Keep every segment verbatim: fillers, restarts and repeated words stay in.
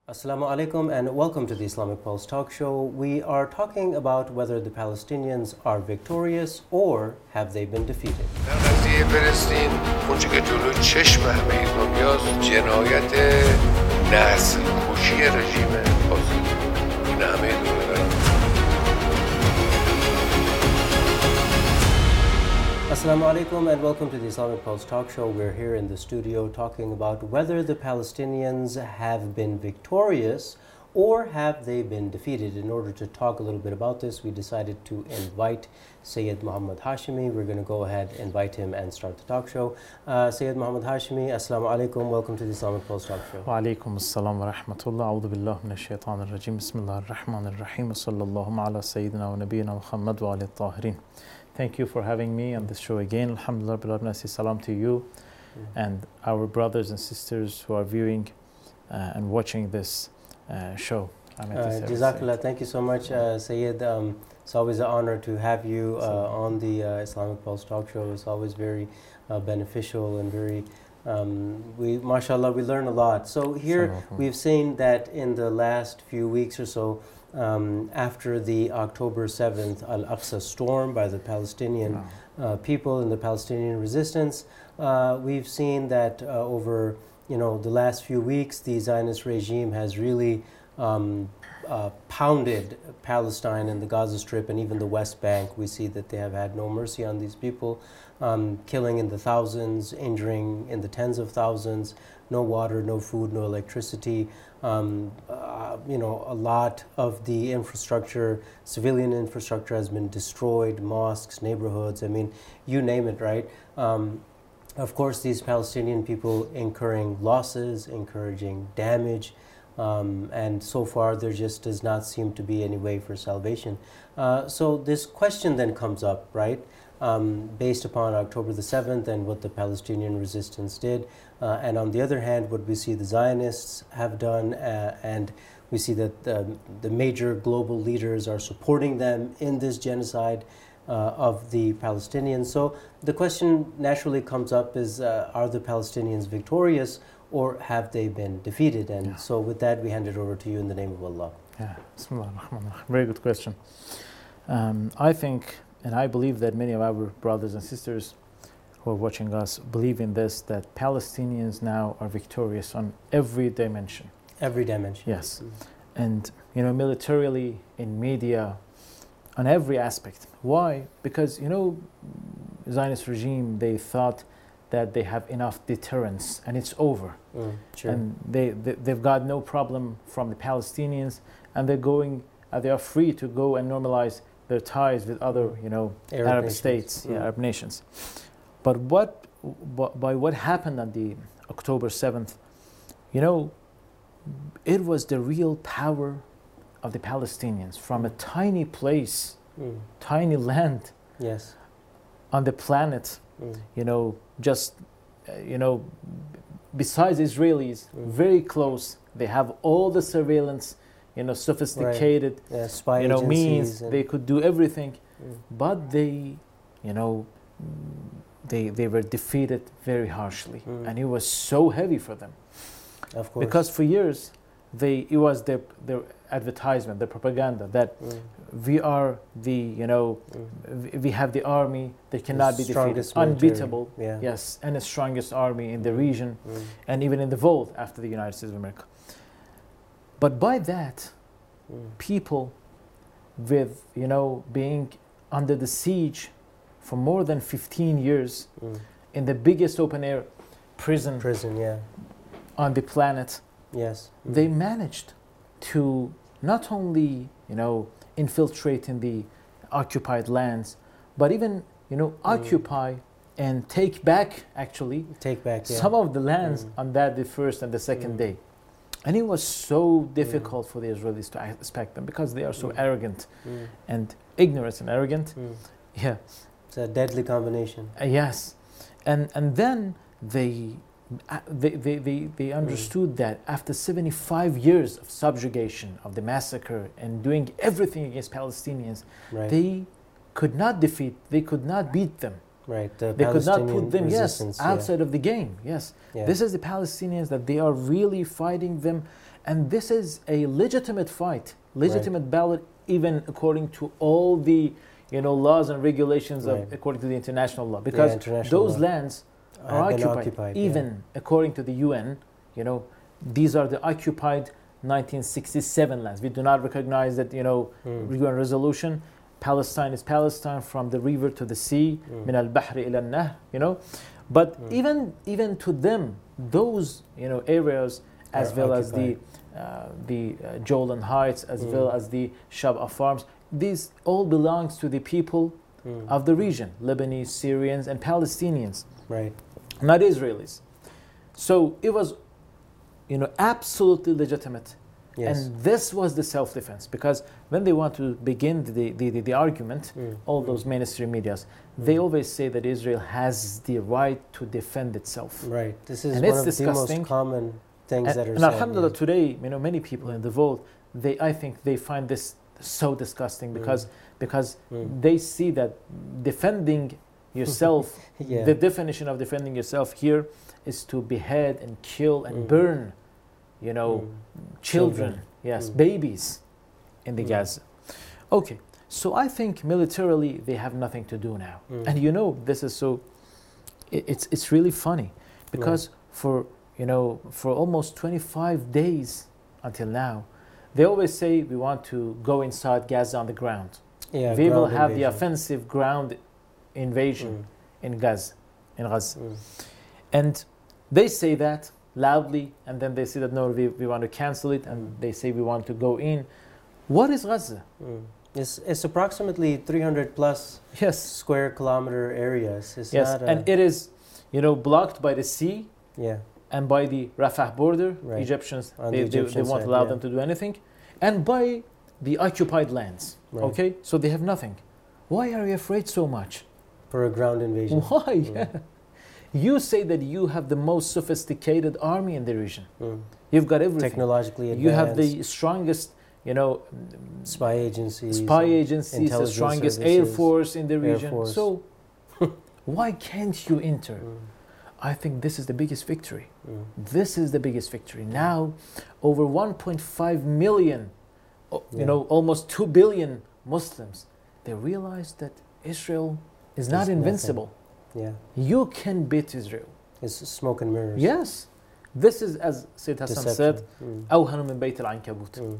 Assalamu alaikum and welcome to the Islamic Pulse talk show. We are talking about whether the Palestinians are victorious or have they been defeated. در قضیه فلسطین اونچه که جلو چشم همه دنیاست جنایت نسل کشی رژیم آزادی این همه دنیا دارن. Assalamu alaikum and welcome to the Islamic Pulse talk show. We're here in the studio talking about whether the Palestinians have been victorious or have they been defeated. In order to talk a little bit about this, we decided to invite Sayyid Muhammad Hashimi. We're going to go ahead, invite him and start the talk show. Uh, Sayyid Muhammad Hashimi, Assalamu alaikum. Welcome to the Islamic Pulse talk show. Wa alaikum assalam wa rahmatullah. A'udhu billahi minash shaitanir rajim. Bismillahir rahmanir rahim. Sallallahu ala sayyidina wa nabiyyina Muhammad wa alihi tahirin. Thank you for having me on this show again. Alhamdulillah, Rabbil Alamin. I say salam to you mm-hmm. and our brothers and sisters who are viewing uh, and watching this uh, show. Uh, Jazakallah, thank you so much, uh, Sayyid. Um, it's always an honor to have you uh, on the uh, Islamic Pulse talk show. It's always very uh, beneficial and very, um, we, mashallah, we learn a lot. So here we've seen that in the last few weeks or so, Um, after the October seventh Al-Aqsa storm by the Palestinian wow. uh, people and the Palestinian resistance, uh, we've seen that uh, over you know the last few weeks, the Zionist regime has really um, uh, pounded Palestine and the Gaza Strip and even the West Bank. We see that they have had no mercy on these people, um, killing in the thousands, injuring in the tens of thousands, no water, no food, no electricity. Um, uh, you know, a lot of the infrastructure, civilian infrastructure has been destroyed, mosques, neighborhoods, I mean, you name it, right? Um, of course, these Palestinian people incurring losses, encouraging damage, um, and so far there just does not seem to be any way for salvation. Uh, so this question then comes up, right? Um, based upon October the seventh and what the Palestinian resistance did. Uh, and on the other hand, what we see the Zionists have done, uh, and we see that the, the major global leaders are supporting them in this genocide uh, of the Palestinians. So the question naturally comes up is, uh, are the Palestinians victorious or have they been defeated? And yeah. so with that, we hand it over to you in the name of Allah. Yeah, Bismillah ar-Rahman ar-Rahim. Very good question. Um, I think and I believe that many of our brothers and sisters who are watching us believe in this, that Palestinians now are victorious on every dimension. Every dimension. Yes. Mm-hmm. And, you know, militarily, in media, on every aspect. Why? Because, you know, Zionist regime, they thought that they have enough deterrence and it's over. Mm, sure. And they, they, they've got no problem from the Palestinians and they're going, uh, they are free to go and normalize their ties with other, you know, Arab, Arab nations. states, mm. yeah, Arab nations. But what, by what happened on the October seventh, you know, it was the real power of the Palestinians from a tiny place, mm. tiny land, yes, on the planet, mm. you know, just, uh, you know, besides Israelis, mm. very close. They have all the surveillance, you know, sophisticated, right. yeah, spy you know, means. They could do everything, mm. but they, you know, they they were defeated very harshly, mm. and it was so heavy for them. Of course, because for years, they it was their their advertisement, their propaganda that mm. we are the, you know, mm. we have the army that cannot the be defeated, unbeatable, yeah. yes, and the strongest army in the region, mm. and even in the world after the United States of America. But by that, mm. people with, you know, being under the siege for more than fifteen years mm. in the biggest open air prison, prison yeah. on the planet, yes, mm. they managed to not only, you know, infiltrate in the occupied lands, but even, you know, mm. occupy and take back, actually, take back yeah. some of the lands mm. on that the first and the second mm. day. And it was so difficult mm. for the Israelis to expect them because they are so mm. arrogant mm. and ignorant and arrogant. Mm. Yeah. It's a deadly combination. Uh, yes. And and then they uh, they, they, they, they understood mm. that after seventy-five years of subjugation, of the massacre and doing everything against Palestinians, right. they could not defeat, they could not beat them. Right. The They could not put Palestinian them, yes, resistance, yeah. outside of the game. Yes. Yeah. This is the Palestinians that they are really fighting them. And this is a legitimate fight, legitimate battle, even according to all the you know, laws and regulations of, Right. according to the international law. Because Yeah, international those law. lands Have are been occupied, occupied, even yeah. according to the U N, you know, these are the occupied nineteen sixty-seven lands. We do not recognize that, you know, Mm. U N resolution. Palestine is Palestine from the river to the sea, Mm. min al-bahri ila al-nahr, you know. But Mm. even even to them, those, you know, areas, as Are well as the occupied. uh, the uh, Golan Heights, as Mm. well as the Shaba Farms, these all belongs to the people Mm. of the region, Lebanese, Syrians, and Palestinians, Right. not Israelis. So it was, you know, absolutely legitimate. Yes. And this was the self-defense, because when they want to begin the, the, the, the argument, Mm. all those mainstream medias, they Mm. always say that Israel has the right to defend itself. Right. This is And one it's of disgusting. the most common things And, that are and said. alhamdulillah, yeah. today, you know, many people in the world, they, I think they find this so disgusting because, because Mm. they see that defending yourself, Yeah. the definition of defending yourself here is to behead and kill and Mm. burn, you know, Mm. children, Children. yes, Mm. babies in the Mm. Gaza. Okay, so I think militarily they have nothing to do now. Mm. And you know, this is so, it, it's, it's really funny because for, you know, for almost twenty-five days until now, they always say we want to go inside Gaza on the ground. Yeah, we will ground have the invasion. offensive ground invasion in Gaza, in Gaza. Mm. And they say that loudly, and then they say that no, we, we want to cancel it, and they say we want to go in. What is Gaza? Mm. It's, it's approximately three hundred plus Yes, square kilometer areas. It's yes, not a, and it is, you know, blocked by the sea yeah, and by the Rafah border. Right. Egyptians, On they, the they, they Egyptian won't side, allow yeah. them to do anything, and by the occupied lands. Right. Okay, so they have nothing. Why are you afraid so much? for a ground invasion. Why? Mm. You say that you have the most sophisticated army in the region. Mm. You've got everything. Technologically advanced. You have the strongest, you know, spy agencies. spy and agencies, the intelligence strongest air services, force in the Air region. Force. So, why can't you enter? Mm. I think this is the biggest victory. Mm. This is the biggest victory. Now, over one point five million, o- you Yeah. know, almost two billion Muslims, they realize that Israel is not It's nothing. invincible. Yeah, You can beat Israel. it's smoke and mirrors. Yes. This is, as Sayyid Hassan Deception. said, Mm. أوهن من بيت العنكبوت. Mm.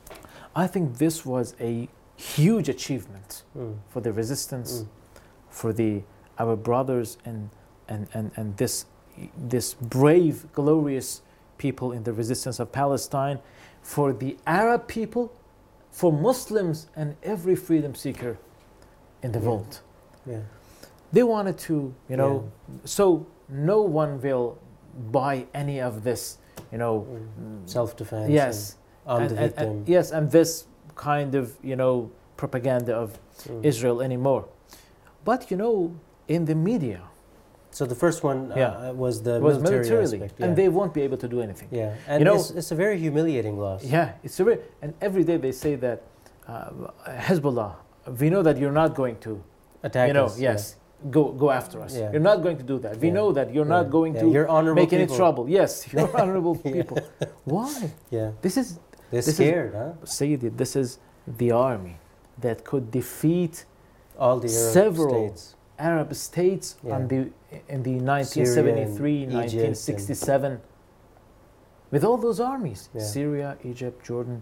I think this was a huge achievement Mm. for the resistance, Mm. for the our brothers and and, and, and this this brave, glorious people in the resistance of Palestine, for the Arab people, for Muslims and every freedom seeker in the Yeah. world. Yeah. They wanted to, you know, so no one will buy any of this, you know, Mm. Self-defense. yes, and I'm and- the and- victim. and- yes, and this kind of, you know, propaganda of Mm. Israel anymore. But, you know, in the media, So the first one uh, Yeah. was the it was military militarily, aspect. Yeah. and they won't be able to do anything. yeah, and you know- it's, it's a very humiliating loss. Yeah, it's a very, and every day they say that uh, Hezbollah, we know that you're not going to, Attack you know, us, yeah. yes, go go after us. Yeah. You're not going to do that. We Yeah. know that you're Yeah. not going Yeah, to You're honorable make any people. trouble. Yes, you're honorable Yeah. people. Why? Yeah, This is, they're This is- scared, huh? Sayyidi, this is the army that could defeat All the Arab several states. Arab states Yeah. on the, in the nineteen seventy-three, Syria and Egypt and- nineteen sixty-seven, with all those armies, Yeah. Syria, Egypt, Jordan,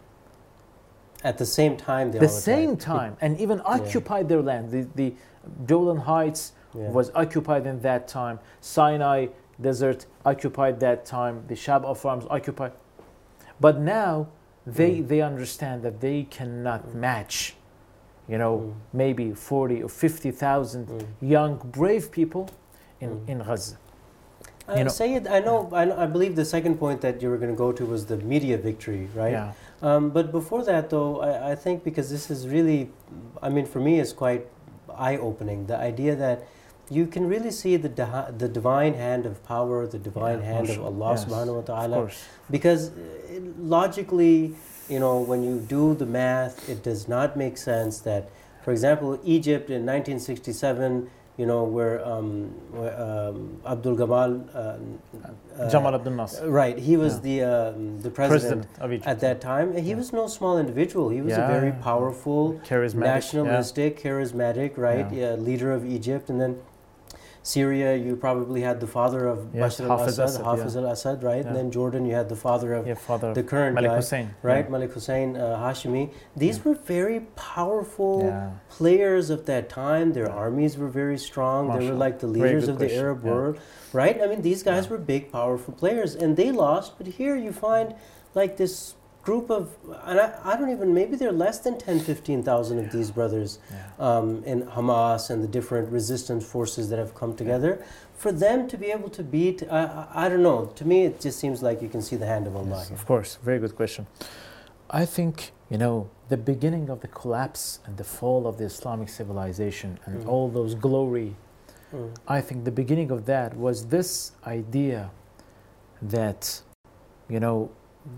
At the same time, they the all same attacked. time, and even occupied their land. The, the Golan Heights Yeah. was occupied in that time. Sinai Desert occupied that time. The Shaba farms occupied. But now they Mm. they understand that they cannot Mm. match, you know, Mm. maybe forty or fifty thousand Mm. young brave people in Mm. in Gaza. Uh, you know- Sayed, I know, I know, I believe the second point that you were going to go to was the media victory, right? Yeah. Um, but before that, though, I, I think because this is really, I mean, for me, it's quite eye-opening. The idea that you can really see the di- the divine hand of power, the divine Yeah, hand of mashallah. Allah Yes, subhanahu wa Of ta'ala. course. Because uh, logically, you know, when you do the math, it does not make sense that, for example, Egypt in nineteen sixty-seven you know, where, um, where um, Abdul Gamal, uh, uh, Jamal Abdel Nasser. right, he was Yeah. the um, the president, President of Egypt. at that time. And he Yeah. was no small individual. He was a Yeah, very yeah. powerful, Charismatic. nationalistic, charismatic, right, Yeah. yeah, leader of Egypt. And then Syria, you probably had the father of Yes, Bashar Hafiz al-Assad, Assad, Hafiz yeah. al-Assad, right? Yeah. And then Jordan, you had the father of Yeah, yeah, father the current Malik guy, Hussein. right? Yeah. Malik Hussein uh, Hashimi. These Yeah. were very powerful Yeah. players of that time. Their Yeah. armies were very strong. They were Mashallah. like the Very leaders good of the question. Arab Yeah. world, right? I mean, these guys Yeah. were big, powerful players, and they lost. But here you find like this group of, and I, I don't even, maybe there are less than ten, fifteen thousand of Yeah. these brothers Yeah. um, in Hamas and the different resistance forces that have come together. For them to be able to beat, I, I, I don't know, to me it just seems like you can see the hand of Allah Yes, here. of course, very good question. I think, you know, the beginning of the collapse and the fall of the Islamic civilization and Mm. all those glory, Mm. I think the beginning of that was this idea that, you know,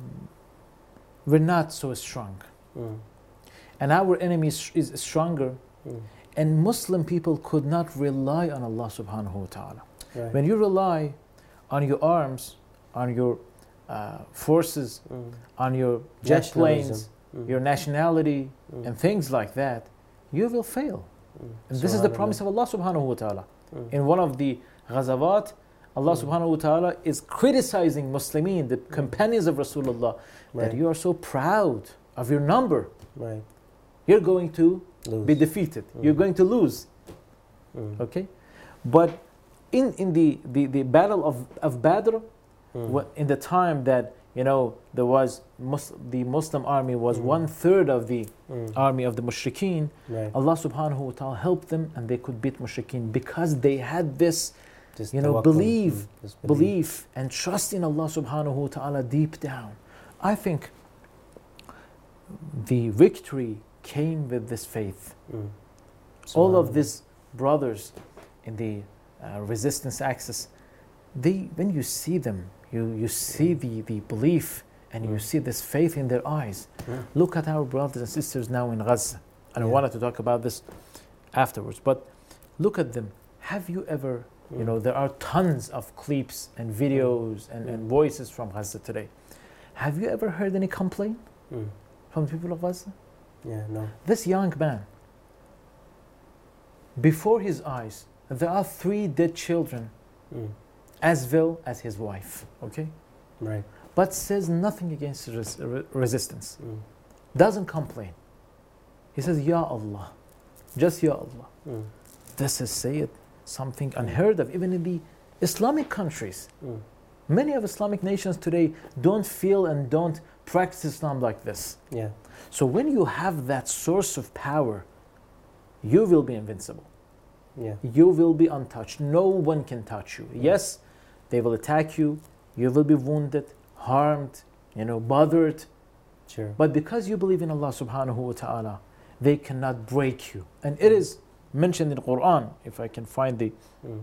we're not so strong. Mm. And our enemy is, is stronger, Mm. and Muslim people could not rely on Allah subhanahu wa ta'ala. Right. When you rely on your arms, on your uh, forces, Mm. on your jet Nationalism. planes, Mm. your nationality, Mm. and things like that, you will fail. Mm. And this is the Subhanallah. promise of Allah subhanahu wa ta'ala. Mm. In one of the ghazawat, Allah Mm. subhanahu wa ta'ala is criticizing Muslimin, the companions of Rasulullah, that Right. you are so proud of your number. Right. You're going to Lose. be defeated. Mm. You're going to lose. Mm. Okay? But in, in the, the, the battle of, of Badr, Mm. Wh- in the time that, you know, there was Mus- the Muslim army was Mm. one third of the Mm. army of the mushrikeen, Right. Allah subhanahu wa ta'ala helped them and they could beat mushrikeen because they had this Just you know, tawakkul. believe, Mm. Just belief and trust in Allah subhanahu wa ta'ala deep down. I think the victory came with this faith. Mm. All of Subhanallah. these brothers in the uh, resistance axis, they when you see them, you, you see the, the belief and you Mm. see this faith in their eyes. Mm. Look at our brothers and sisters now in Gaza. And I Yeah. wanted to talk about this afterwards, but look at them. Have you ever, you Mm. know, there are tons of clips and videos and, and Mm. voices from Gaza today. Have you ever heard any complaint Mm. from the people of Gaza? Yeah, no. This young man, before his eyes, there are three dead children, Mm. as well as his wife, okay? Right. But says nothing against res- re- resistance, Mm. doesn't complain. He says, Ya Allah, just Ya Allah. Mm. This is, say it, something unheard of, even in the Islamic countries. Mm. Many of Islamic nations today don't feel and don't practice Islam like this. Yeah. So when you have that source of power, you will be invincible. Yeah. You will be untouched. No one can touch you. Yes, they will attack you. You will be wounded, harmed, you know, bothered. Sure. But because you believe in Allah subhanahu wa ta'ala, they cannot break you. And it is mentioned in Quran, if I can find the Mm.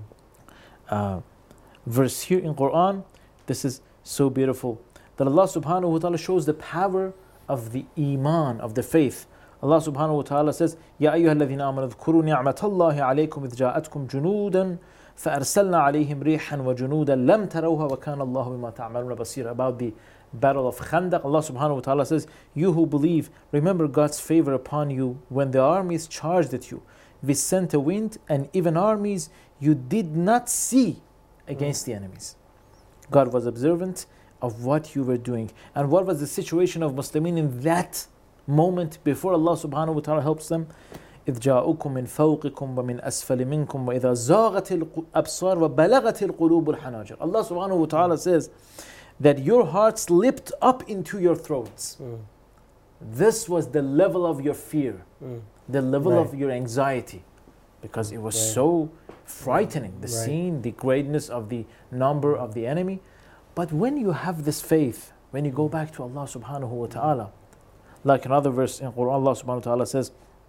uh, verse here in Quran, this is so beautiful, that Allah subhanahu wa ta'ala shows the power of the iman, of the faith. Allah subhanahu wa ta'ala says, يَا أَيُّهَا الَّذِينَ آمَنُوا اذْكُرُوا نِعْمَةَ اللَّهِ عَلَيْكُمْ إِذْ جَاءَتْكُمْ جُنُودًا فَأَرْسَلْنَا عَلَيْهِمْ رِيحًا وَجُنُودًا لَمْ تَرَوْهَا وَكَانَ اللَّهُ بِمَا تَعْمَلُونَ بَصِيرًا. About the battle of Khandaq, Allah subhanahu wa ta'ala says, you who believe, remember God's favor upon you when the armies charged at you. We sent a wind and even armies you did not see against the enemies. God was observant of what you were doing. And what was the situation of Muslimin in that moment before Allah subhanahu wa ta'ala helps them? إذ جاءوكم من فوقكم ومن أسفل منكم وإذا زاغت الأبصار وبلغت القلوب الحناجر. Allah subhanahu wa ta'ala says that your hearts leapt up into your throats. Mm. This was the level of your fear, Mm. the level Right. of your anxiety, because it was Right. so frightening, the Right. scene, the greatness of the number of the enemy. But when you have this faith, when you go back to Allah subhanahu wa ta'ala, like another verse in Quran, Allah subhanahu wa ta'ala says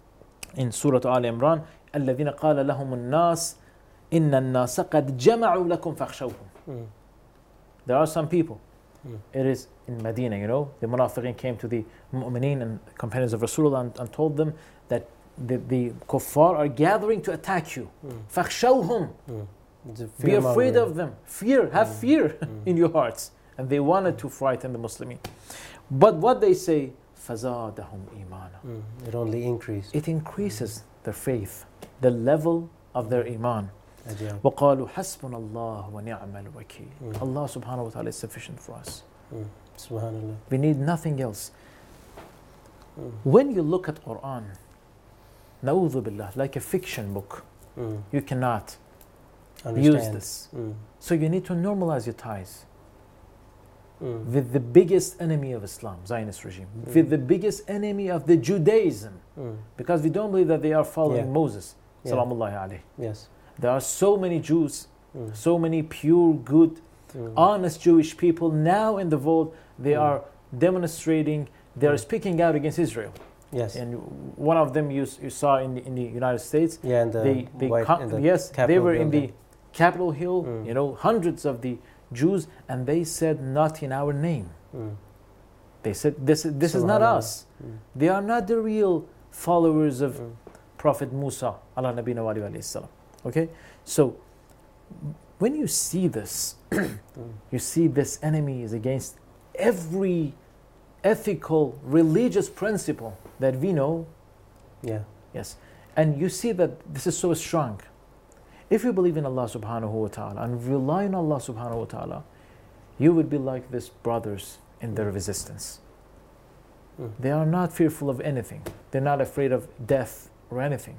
in Surah Al Imran, الَّذِينَ قَالَ لَهُمُ النَّاسِ إِنَّ النَّاسَ قَدْ جَمَعُوا لَكُمْ فَاخْشَوْهُمْ. Mm. There are some people, Mm. it is in Medina, you know, the Munafiqeen came to the Mu'mineen and companions of Rasulullah and, and told them that the, the kuffar are gathering to attack you. فَخْشَوْهُمْ Mm. It's a Be fear afraid mongering. of them. Fear, have Mm. fear Mm. in your hearts. And they wanted to frighten the Muslimin. But what they say, فَزَادَهُمْ إِيمَانًا Mm. It only increased. It increases their faith, the level of their iman. Ajab. وَقَالُوا حَسْبُنَا اللَّهُ وَنِعْمَ الْوَكِيلُ Mm. Allah subhanahu wa ta'ala is sufficient for us. Mm. Subhanallah. We need nothing else. Mm. When you look at Quran, na'udhu billah, like a fiction book, Mm. you cannot Understand. use this. Mm. So you need to normalize your ties Mm. with the biggest enemy of Islam, Zionist regime, Mm. with the biggest enemy of the Judaism, Mm. because we don't believe that they are following Yeah. Moses, Yeah. salamullahi alayhi. Yes. There are so many Jews, Mm. so many pure, good, Mm. honest Jewish people now in the world. They Mm. are demonstrating, they are Mm. speaking out against Israel. Yes. And one of them you, s- you saw in the, in the United States. Yeah, and the they, they white, com- in the yes, they Capitol were in the building. Capitol Hill, Mm. you know, hundreds of the Jews, and they said, not in our name. Mm. They said, this, this is not Subhanallah. us. Mm. They are not the real followers of Mm. Prophet Musa, ala nabina wa alayhi salam. Okay? So, when you see this, Mm. you see this enemy is against every ethical, religious principle that we know. Yeah. Yes. And you see that this is so strong. If you believe in Allah subhanahu wa ta'ala and rely on Allah subhanahu wa ta'ala, you would be like these brothers in their resistance. Mm. They are not fearful of anything. They're not afraid of death or anything.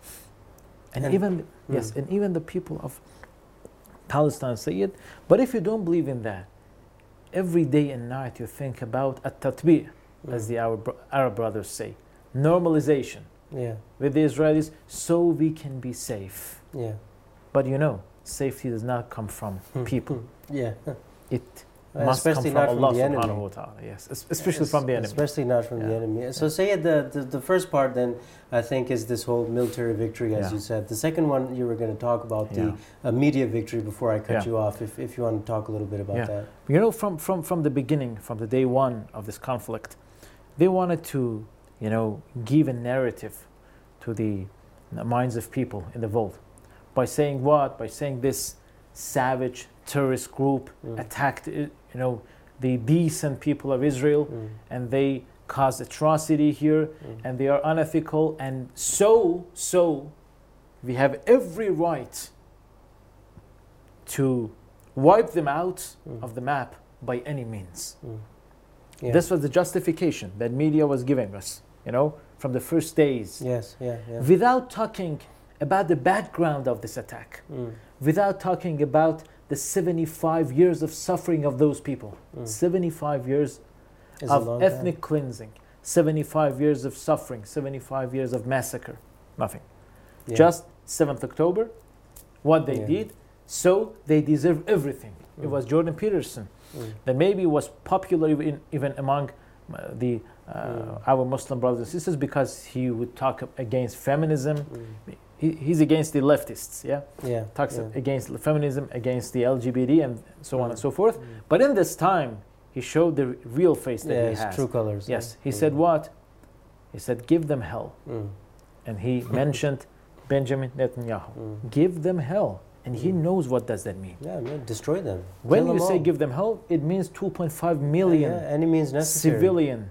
And, And- even yes, Mm. and even the people of Palestine say it. But if you don't believe in that, every day and night you think about at-tatbi', as Mm. the our bro- Arab brothers say, normalization Yeah. with the Israelis, so we can be safe. Yeah. But you know, safety does not come from people. Yeah. It Uh, must come especially from not from Allah the subhanahu enemy. wa ta'ala. Yes, es- especially from the enemy. Especially not from the Yeah. enemy. So say the, the the first part then I think is this whole military victory, as Yeah. you said. The second one you were going to talk about Yeah. the uh, media victory before I cut Yeah. you off. If if you want to talk a little bit about Yeah. that. You know, from, from, from the beginning, from the day one of this conflict, they wanted to, you know, give a narrative to the minds of people in the world by saying what? By saying this savage terrorist group Mm. attacked, uh, you know, the decent people of Israel, Mm. and they caused atrocity here, Mm. and they are unethical, and so, so, we have every right to wipe them out Mm. of the map by any means. Mm. Yeah. This was the justification that media was giving us, you know, from the first days, Yes. Yeah. Yeah. without talking about the background of this attack, Mm. without talking about the seventy-five years of suffering of those people, Mm. seventy-five years It's a of long ethnic time. cleansing, seventy-five years of suffering, seventy-five years of massacre, nothing. Yeah. Just seventh October, what they Yeah. did, so they deserve everything. It Mm. was Jordan Peterson Mm. that maybe was popular even, even among uh, the uh, Mm. our Muslim brothers and sisters because he would talk against feminism. Mm. He, he's against the leftists, yeah. Yeah. Talks yeah. against feminism, against the L G B T, and so on Mm. and so forth. Mm. But in this time, he showed the real face that Yeah, he his has. true colors. Yes, yeah. he Mm. said what? He said, "Give them hell," Mm. and he mentioned Benjamin Netanyahu. Mm. Give them hell, and he Mm. knows what does that mean. Yeah, man, destroy them. When Kill you them say all. "give them hell," it means two point five million Yeah, yeah, any means necessary. civilian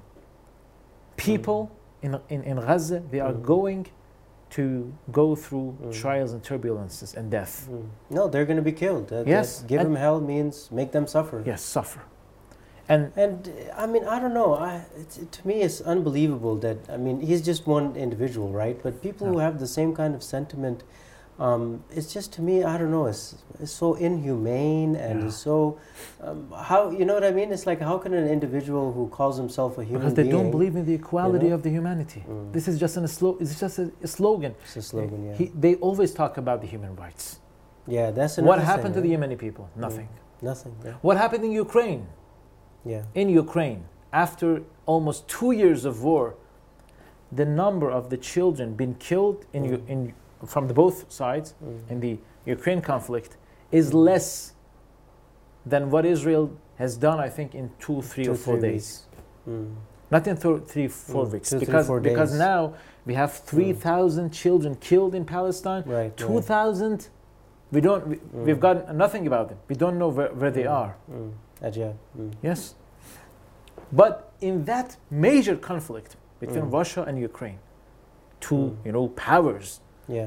people in, in, in Gaza. They are Mm. going to go through Mm. trials and turbulences and death. Mm. No, they're going to be killed. That- Yes, that give and- them hell means make them suffer. Yes, suffer. And And uh, I mean, I don't know. I, it's, it, to me, it's unbelievable that I mean, he's just one individual, right? But people who Yeah. have the same kind of sentiment, um, it's just to me, I don't know. It's, it's so inhumane and Yeah. it's so um, how you know what I mean? It's like how can an individual who calls himself a human because they being, don't believe in the equality know? of the humanity. Mm. This is just an, a slo- it's just a, a slogan. It's a slogan, yeah. He, they always talk about the human rights. yeah, that's What another happened to thing, the right? Yemeni people? Nothing. Nothing. Yeah. What happened in Ukraine? Yeah. In Ukraine, after almost two years of war, the number of the children being killed in, Mm. U- in from the both sides Mm. in the Ukraine conflict is less than what Israel has done, I think, in two, three Two, or four three days. Mm. Not in th- three, four Mm, weeks. two, three, because four because days. now we have three thousand children killed in Palestine. Right. two thousand, we don't, we, Mm. we've got nothing about them. We don't know where, where they Mm. are. Mm. Ajab. Mm. Yes. But in that major conflict between Mm. Russia and Ukraine, two, Mm. you know, powers, Yeah.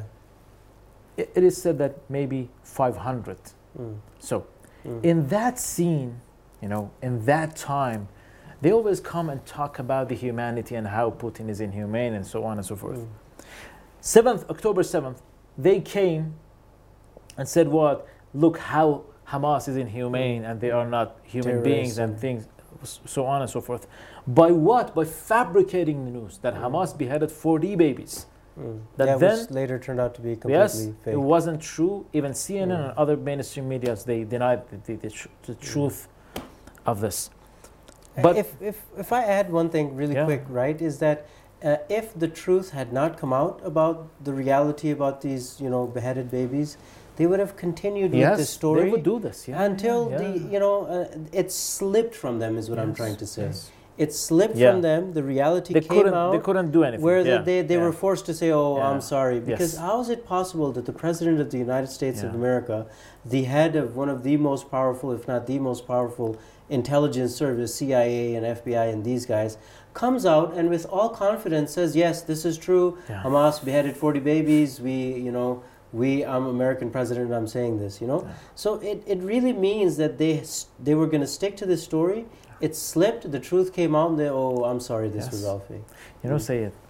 it, it is said that maybe five hundred. Mm. So Mm. in that scene, you know, in that time, they always come and talk about the humanity and how Putin is inhumane and so on and so forth. Mm. seventh, October seventh, they came and said what? Look how Hamas is inhumane and they are not human beings and things, so on and so forth. By what? By fabricating the news that Mm. Hamas beheaded forty babies. Mm. That yeah, then- which later turned out to be completely Yes, fake. it wasn't true. Even C N N Mm. and other mainstream medias, they denied the, the, the, tr- the truth of this. But if, if, if I add one thing really Yeah. quick, right, is that uh, if the truth had not come out about the reality about these, you know, beheaded babies, they would have continued yes, with the story they would do this yeah, until yeah, the, yeah. you know, uh, it slipped from them is what I'm Yes, trying to say. yes. It slipped Yeah. from them, the reality They came couldn't, out. they couldn't do anything. Where yeah, the, they, they yeah. were forced to say, oh, Yeah. I'm sorry. Because Yes. how is it possible that the President of the United States of Yeah. America, the head of one of the most powerful, if not the most powerful intelligence service, C I A and F B I and these guys, comes out and with all confidence says, yes, this is true. Yeah. Hamas beheaded forty babies. We, you know, we, I'm American president, I'm saying this, you know. Yeah. So it, it really means that they, s- they were going to stick to this story. It slipped, the truth came out, and they, oh, I'm sorry, this Yes. was all fake. You know, Mm. say it.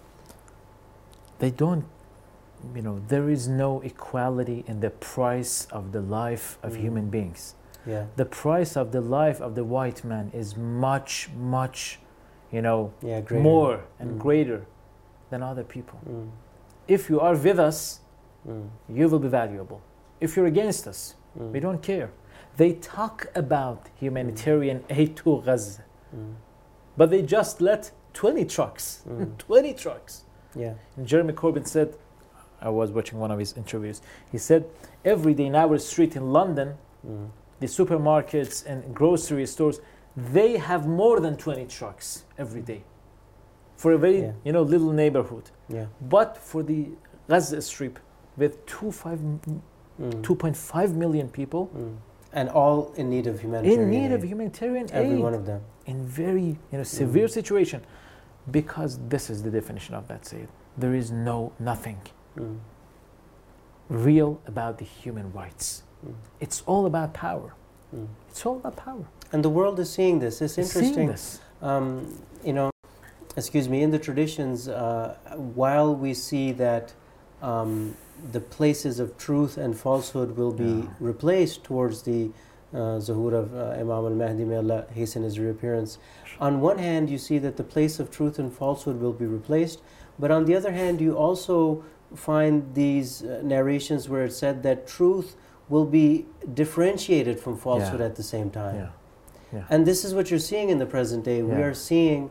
They don't, you know, there is no equality in the price of the life of Mm. human beings. Yeah, The price of the life of the white man is much, much, you know, yeah, great. more and Mm. greater than other people. Mm. If you are with us, Mm. you will be valuable. If you're against us, Mm. we don't care. They talk about humanitarian aid to Gaza, Mm. but they just let twenty trucks, Mm. twenty trucks. Yeah. And Jeremy Corbyn said, I was watching one of his interviews, he said, every day in our street in London, Mm. the supermarkets and grocery stores, they have more than twenty trucks every day for a very, Yeah. you know, little neighborhood. Yeah. But for the Gaza Strip, with two, five, Mm. two point five million people Mm. And all in need of humanitarian in need aid. of humanitarian Every aid, one of them. in very, you know, severe Mm. situation, because this is the definition of that Sayyid. There is no nothing Mm. real about the human rights. Mm. It's all about power. Mm. It's all about power. And the world is seeing this. It's It's seeing interesting. this. Um, you know, excuse me, in the traditions, uh, while we see that um, the places of truth and falsehood will be Yeah. replaced towards the uh, Zuhur of uh, Imam al-Mahdi, may Allah hasten his reappearance. On one hand, you see that the place of truth and falsehood will be replaced, but on the other hand, you also find these uh, narrations where it said that truth will be differentiated from falsehood Yeah. at the same time. Yeah. Yeah. And this is what you're seeing in the present day. We Yeah. are seeing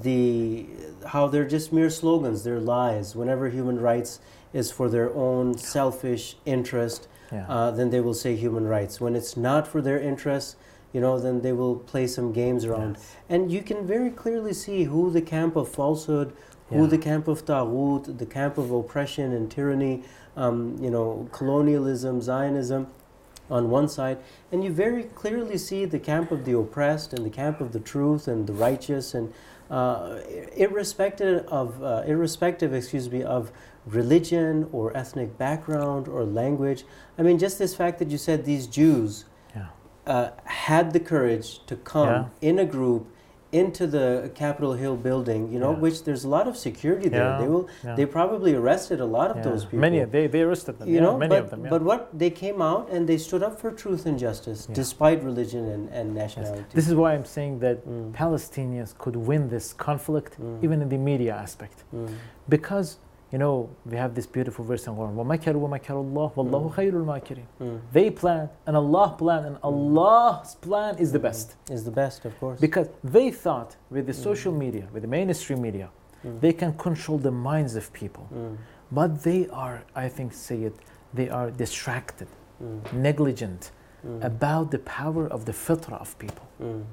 the how they're just mere slogans, they're lies. Whenever human rights is for their own selfish interest, Yeah. uh, then they will say human rights. When it's not for their interests, you know, then they will play some games around. Yes. And you can very clearly see who the camp of falsehood, who Yeah. the camp of taghut, the camp of oppression and tyranny, um, you know, colonialism, Zionism on one side, and you very clearly see the camp of the oppressed and the camp of the truth and the righteous, and uh, irrespective of uh, irrespective, excuse me, of religion or ethnic background or language. I mean, just this fact that you said these Jews Yeah. uh, had the courage to come Yeah. in a group into the Capitol Hill building, you know, Yeah. which there's a lot of security there. Yeah. They will, Yeah. they probably arrested a lot of Yeah. those people. Many, they, they arrested them. you yeah, know, many but, of them. Yeah. but what they came out and they stood up for truth and justice Yeah. despite religion and, and nationality. This is why I'm saying that Mm. Palestinians could win this conflict Mm. even in the media aspect. Mm. Because, you know, we have this beautiful verse in Quran, وَمَكَرُوا وَمَكَرُوا اللَّهُ وَاللَّهُ Mm. خَيْرُ الْمَاكِرِينَ. Mm. They plan and Allah plan and Allah's plan is the best. Is the best, of course. Because they thought with the Mm. social media, with the mainstream media, Mm. they can control the minds of people. Mm. But they are, I think, say it, they are distracted, Mm. negligent Mm. about the power of the fitrah of people. Mm.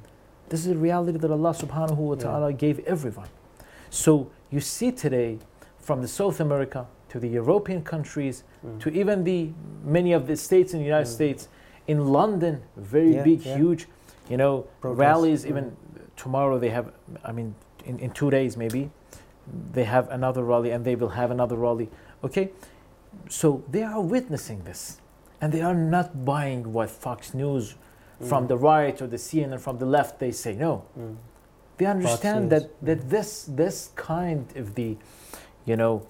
This is a reality that Allah subhanahu wa ta'ala yeah. gave everyone. So you see today, from the South America to the European countries, mm. to even the many of the states in the United mm. States, in London, very yeah, big, yeah. huge, you know, Progress. rallies. Mm. Even tomorrow they have, I mean, in, in two days maybe, they have another rally, and they will have another rally. Okay, so they are witnessing this, and they are not buying what Fox News mm. from the right or the C N N from the left they say. No, mm. they understand that that this this kind of the, you know,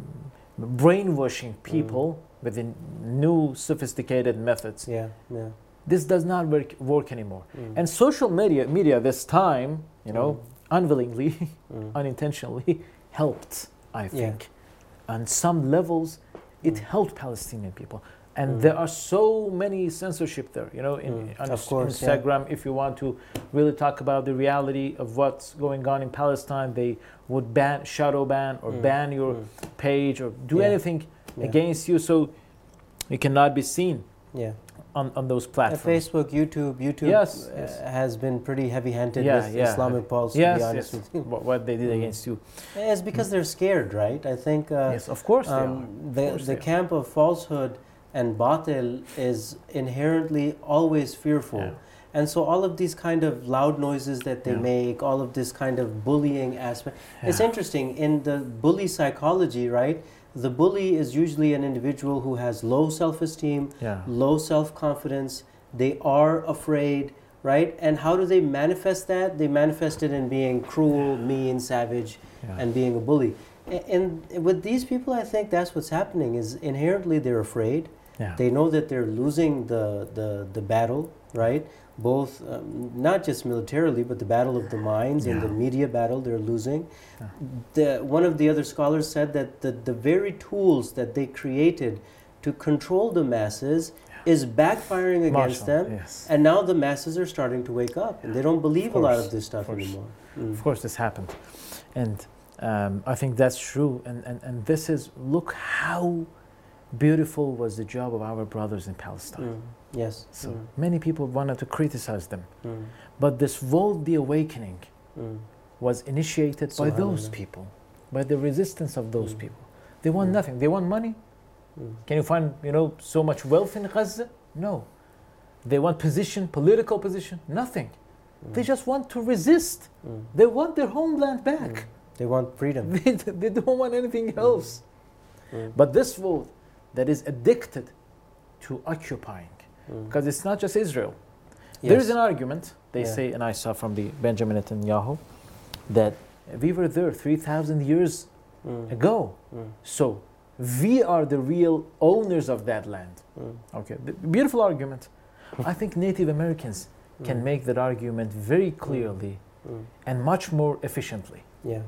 brainwashing people mm. with the new sophisticated methods. Yeah, yeah. This does not work work anymore. Mm. And social media media this time, you know, mm. unwillingly, mm. unintentionally helped, I think. Yeah. On some levels, it mm. helped Palestinian people. And mm. there are so many censorship there, you know, in, mm. on of course, Instagram. Yeah. If you want to really talk about the reality of what's going on in Palestine, they would ban, shadow ban, or mm. ban your mm. page, or do yeah. anything yeah. against you, so you cannot be seen. Yeah. On, on those platforms. Uh, Facebook, YouTube, YouTube yes, uh, yes. has been pretty heavy-handed yeah, with yeah. Islamic Pulse, to yes, be honest yes. with you. What they did mm. against you. It's because mm. they're scared, right? I think uh, yes, of course um, they are. The, of course the they camp of falsehood and batil is inherently always fearful. Yeah. And so all of these kind of loud noises that they yeah. make, all of this kind of bullying aspect. Yeah. It's interesting, in the bully psychology, right? The bully is usually an individual who has low self-esteem, yeah. low self-confidence. They are afraid, right? And how do they manifest that? They manifest it in being cruel, mean, savage, yeah. and being a bully. And with these people, I think that's what's happening, is inherently they're afraid. Yeah. They know that they're losing the, the, the battle, right? Both, um, not just militarily, but the battle of the minds yeah. and the media battle they're losing. Yeah. The, one of the other scholars said that the, the very tools that they created to control the masses yeah. is backfiring against Marshall, them. Yes. And now the masses are starting to wake up, and they don't believe course, a lot of this stuff of anymore. Mm. Of course this happened. And um, I think that's true. And, and, and this is, look how beautiful was the job of our brothers in Palestine. Mm. Yes. So mm. many people wanted to criticize them. Mm. But this World the Awakening mm. was initiated by those people, by the resistance of those mm. people. They want mm. nothing. They want money. Mm. Can you find, you know, so much wealth in Gaza? No. They want position, political position? Nothing. Mm. They just want to resist. Mm. They want their homeland back. Mm. They want freedom. They, they don't want anything else. Mm. But this world that is addicted to occupying, because mm. it's not just Israel. Yes. There is an argument, they yeah. say, and I saw from the Benjamin Netanyahu, that we were there three thousand years mm. ago. Mm. So we are the real owners of that land. Mm. Okay, the beautiful argument. I think Native Americans mm. can make that argument very clearly mm. and much more efficiently. Yeah.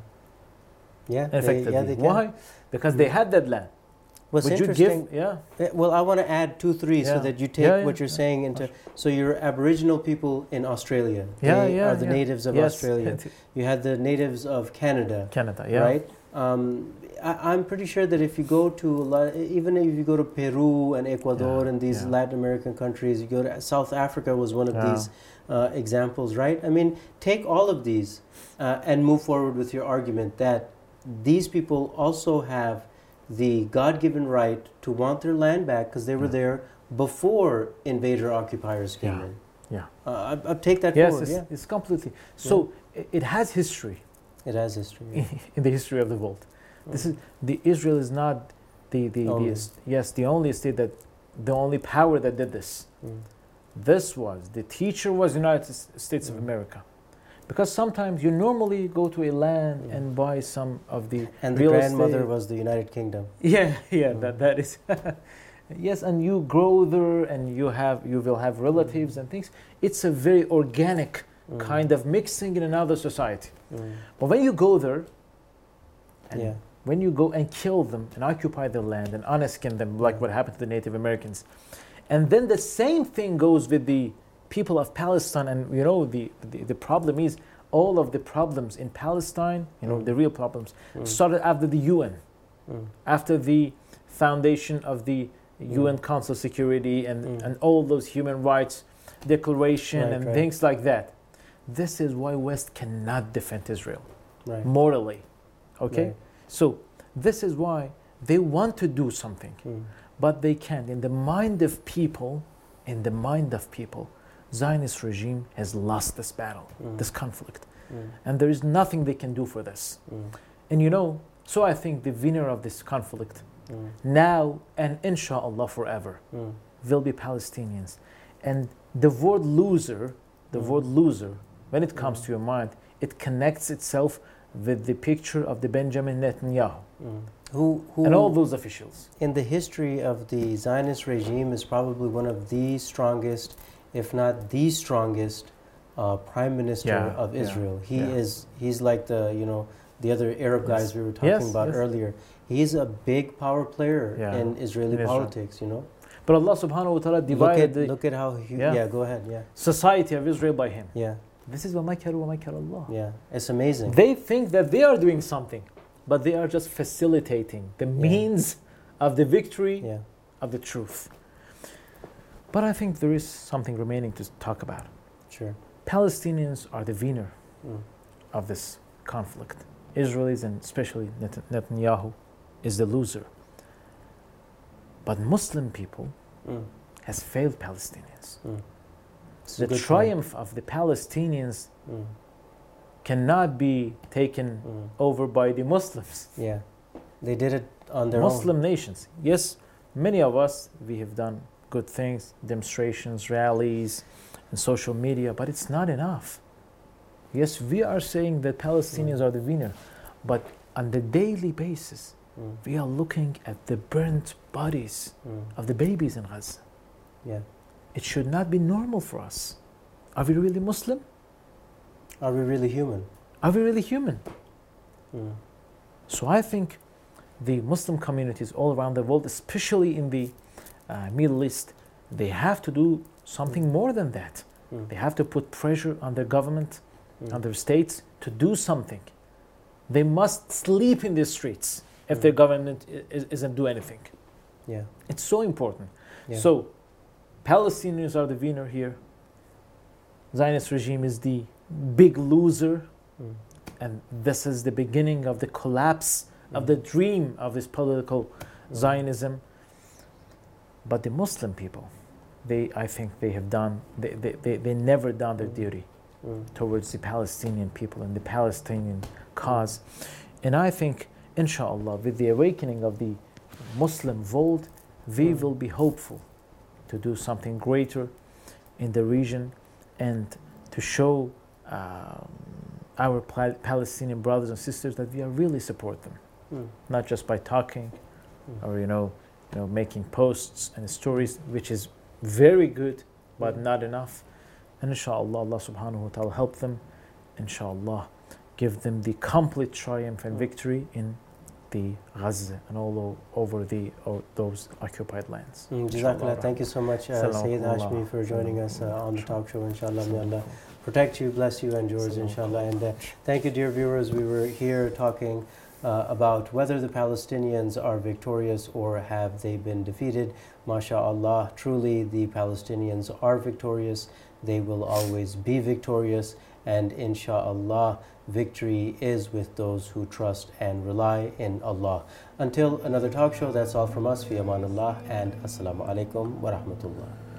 Yeah. Effectively. They, yeah, they can. Why? Because mm. they had that land. What's Would interesting, you give, yeah. Well, I want to add two, three, yeah. so that you take yeah, yeah, what you're yeah. saying into. So you're Aboriginal people in Australia. Yeah, they yeah, are the yeah. natives of yes. Australia. You had the natives of Canada. Canada, yeah. Right. Um, I, I'm pretty sure that if you go to a lot, even if you go to Peru and Ecuador yeah, and these yeah. Latin American countries, you go to South Africa was one of yeah. these uh, examples, right? I mean, take all of these uh, and move forward with your argument that these people also have the God-given right to want their land back because they were yeah. there before invader occupiers came yeah. in. Yeah. Uh, I, I'll take that yes, forward. It's, yeah, it's completely. So yeah. it has history. It has history. Yeah. In the history of the world. Mm. This is the Israel is not the the, the yes the only state that the only power that did this. Mm. This was the teacher was United States mm. of America. Because sometimes you normally go to a land mm. and buy some of the and the real grandmother estate. Was the United Kingdom. Yeah, yeah, mm. that that is. Yes, and you grow there, and you have you will have relatives mm. and things. It's a very organic mm. kind of mixing in another society. Mm. But when you go there, and yeah. when you go and kill them and occupy their land and unskin them, like mm. what happened to the Native Americans, and then the same thing goes with the people of Palestine, and you know the, the, the problem is all of the problems in Palestine, you know, mm. the real problems, mm. started after the U N, mm. after the foundation of the mm. U N Council Security and, mm. and all those human rights declaration right, and right. things like that. This is why West cannot defend Israel Right. morally. Okay? Right. So this is why they want to do something, Mm. but they can't. In the mind of people, in the mind of people, Zionist regime has lost this battle, Mm. this conflict. Mm. And there is nothing they can do for this. Mm. And you know, so I think the winner of this conflict Mm. now and inshallah forever Mm. will be Palestinians. And the word loser, the Mm. word loser, when it comes Mm. to your mind, it connects itself with the picture of the Benjamin Netanyahu Mm. Who, who and all those officials. in the history of the Zionist regime is probably one of the strongest, if not the strongest, uh, prime minister Yeah, of yeah, Israel. He yeah. is he's like the you know the other Arab guys Yes. we were talking Yes, about yes. earlier. He's a big power player Yeah, in Israeli in Israel. politics. You know, But Allah subhanahu wa ta'ala look divided at the look at how he, Yeah. yeah. Go ahead. Yeah, society of Israel by him. yeah, This is وَمَكَرُوا وَمَكَرَ Allah. yeah. It's amazing. They think that they are doing something, but they are just facilitating the means of the victory Yeah, of the truth. But I think there is something remaining to talk about. sure. Palestinians are the winner Mm. of this conflict. Israelis, and especially Net- Netanyahu, is the loser. But Muslim people Mm. has failed Palestinians. Mm. It's a The good point. triumph of the Palestinians Mm. cannot be taken Mm. over by the Muslims. Yeah, they did it on their Muslim own. nations. Yes, many of us, we have done good things, demonstrations, rallies, and social media, but it's not enough. Yes, we are saying that Palestinians Mm. are the winner, but on the daily basis, Mm. we are looking at the burnt bodies Mm. of the babies in Gaza. Yeah. It should not be normal for us. Are we really Muslim? Are we really human? Are we really human? Mm. So I think the Muslim communities all around the world, especially in the uh, Middle East, they have to do something Mm. more than that. Mm. They have to put pressure on their government, Mm. on their states to do something. They must sleep in the streets if Mm. their government i- is, isn't do anything. Yeah. It's so important. Yeah. So Palestinians are the winner here. Zionist regime is the big loser, Mm. and this is the beginning of the collapse of Mm. the dream of this political Mm. Zionism. But the Muslim people, they, I think they have done, they, they, they, they never done their Mm. duty Mm. towards the Palestinian people and the Palestinian cause. And I think, inshallah, with the awakening of the Muslim world, we Mm. will be hopeful to do something greater in the region and to show um, our Pal- Palestinian brothers and sisters that we are really support them, Mm. not just by talking Mm. or you know, you know, making posts and stories, which is very good, but Mm. not enough. And inshallah, Allah subhanahu wa ta'ala help them. Inshallah, give them the complete triumph and Mm. victory in the Gaza and all o- over the o- those occupied lands. Mm, Inshallah. Jazakallah. Thank you so much, uh, Salaam Sayyid alaikum. Hashmi, for joining us uh, on the talk show. Inshallah, may Allah protect you, bless you, and yours, Salaam inshallah. And uh, thank you, dear viewers. We were here talking uh, about whether the Palestinians are victorious or have they been defeated. MashaAllah, truly the Palestinians are victorious. They will always be victorious. And inshallah, victory is with those who trust and rely in Allah. Until another talk show, that's all from us. Fi amanullah and assalamu alaikum wa rahmatullah.